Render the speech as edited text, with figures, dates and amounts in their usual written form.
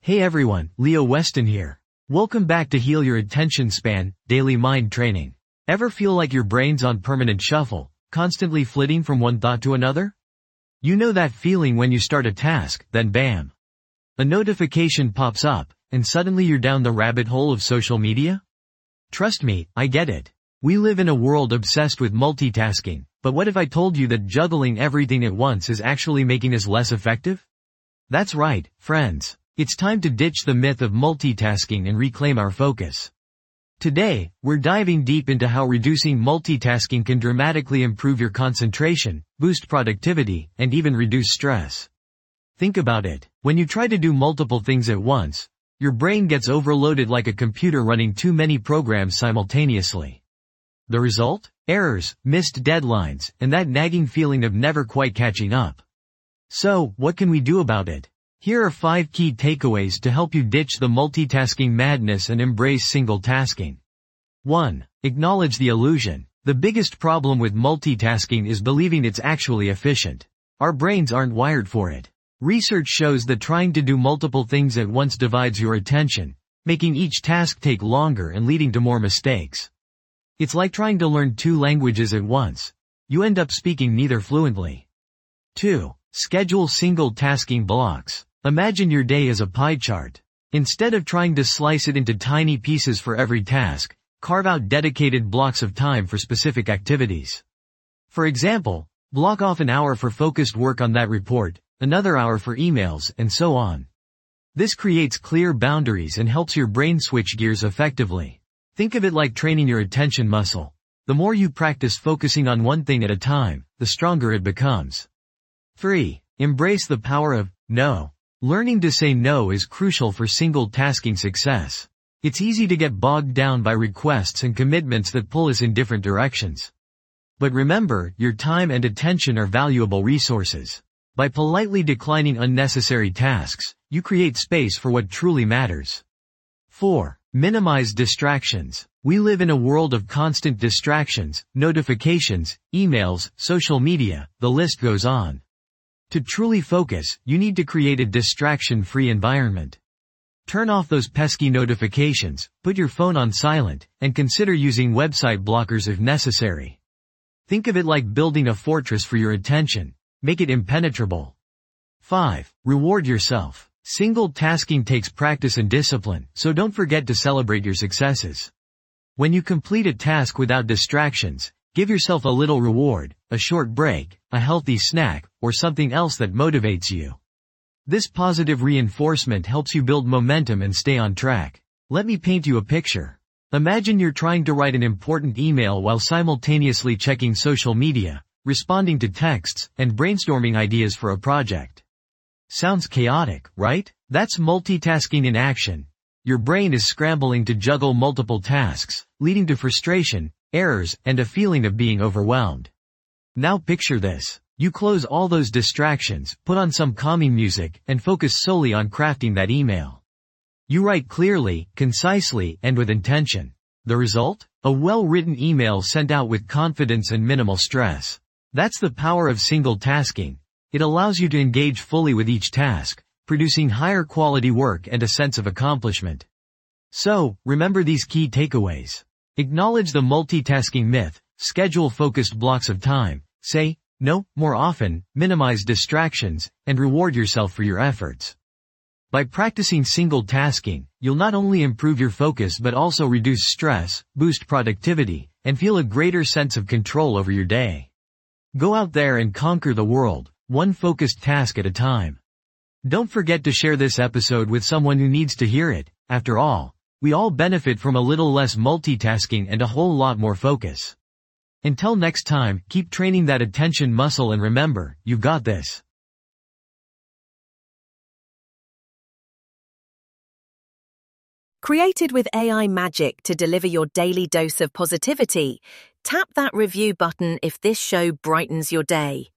Hey everyone, Leo Weston here. Welcome back to Heal Your Attention Span, Daily Mind Training. Ever feel like your brain's on permanent shuffle, constantly flitting from one thought to another? You know that feeling when you start a task, then bam! A notification pops up, and suddenly you're down the rabbit hole of social media? Trust me, I get it. We live in a world obsessed with multitasking, but what if I told you that juggling everything at once is actually making us less effective? That's right, friends. It's time to ditch the myth of multitasking and reclaim our focus. Today, we're diving deep into how reducing multitasking can dramatically improve your concentration, boost productivity, and even reduce stress. Think about it. When you try to do multiple things at once, your brain gets overloaded like a computer running too many programs simultaneously. The result? Errors, missed deadlines, and that nagging feeling of never quite catching up. So, what can we do about it? Here are 5 key takeaways to help you ditch the multitasking madness and embrace single tasking. 1. Acknowledge the illusion. The biggest problem with multitasking is believing it's actually efficient. Our brains aren't wired for it. Research shows that trying to do multiple things at once divides your attention, making each task take longer and leading to more mistakes. It's like trying to learn 2 languages at once. You end up speaking neither fluently. 2. Schedule single tasking blocks. Imagine your day as a pie chart. Instead of trying to slice it into tiny pieces for every task, carve out dedicated blocks of time for specific activities. For example, block off an hour for focused work on that report, another hour for emails, and so on. This creates clear boundaries and helps your brain switch gears effectively. Think of it like training your attention muscle. The more you practice focusing on one thing at a time, the stronger it becomes. 3. Embrace the power of no. Learning to say no is crucial for single tasking success. It's easy to get bogged down by requests and commitments that pull us in different directions. But remember, your time and attention are valuable resources. By politely declining unnecessary tasks, you create space for what truly matters. 4. Minimize distractions. We live in a world of constant distractions, notifications, emails, social media, the list goes on. To truly focus, you need to create a distraction-free environment. Turn off those pesky notifications, put your phone on silent, and consider using website blockers if necessary. Think of it like building a fortress for your attention. Make it impenetrable. 5. Reward yourself. Single tasking takes practice and discipline, so don't forget to celebrate your successes. When you complete a task without distractions, give yourself a little reward, a short break, a healthy snack, or something else that motivates you. This positive reinforcement helps you build momentum and stay on track. Let me paint you a picture. Imagine you're trying to write an important email while simultaneously checking social media, responding to texts, and brainstorming ideas for a project. Sounds chaotic, right? That's multitasking in action. Your brain is scrambling to juggle multiple tasks, leading to frustration, errors, and a feeling of being overwhelmed. Now picture this. You close all those distractions, put on some calming music, and focus solely on crafting that email. You write clearly, concisely, and with intention. The result? A well-written email sent out with confidence and minimal stress. That's the power of single tasking. It allows you to engage fully with each task, producing higher quality work and a sense of accomplishment. So, remember these key takeaways. Acknowledge the multitasking myth, schedule focused blocks of time, say no more often, minimize distractions, and reward yourself for your efforts. By practicing single tasking, you'll not only improve your focus but also reduce stress, boost productivity, and feel a greater sense of control over your day. Go out there and conquer the world, one focused task at a time. Don't forget to share this episode with someone who needs to hear it. After all, we all benefit from a little less multitasking and a whole lot more focus. Until next time, keep training that attention muscle and remember, you've got this. Created with AI magic to deliver your daily dose of positivity, tap that review button if this show brightens your day.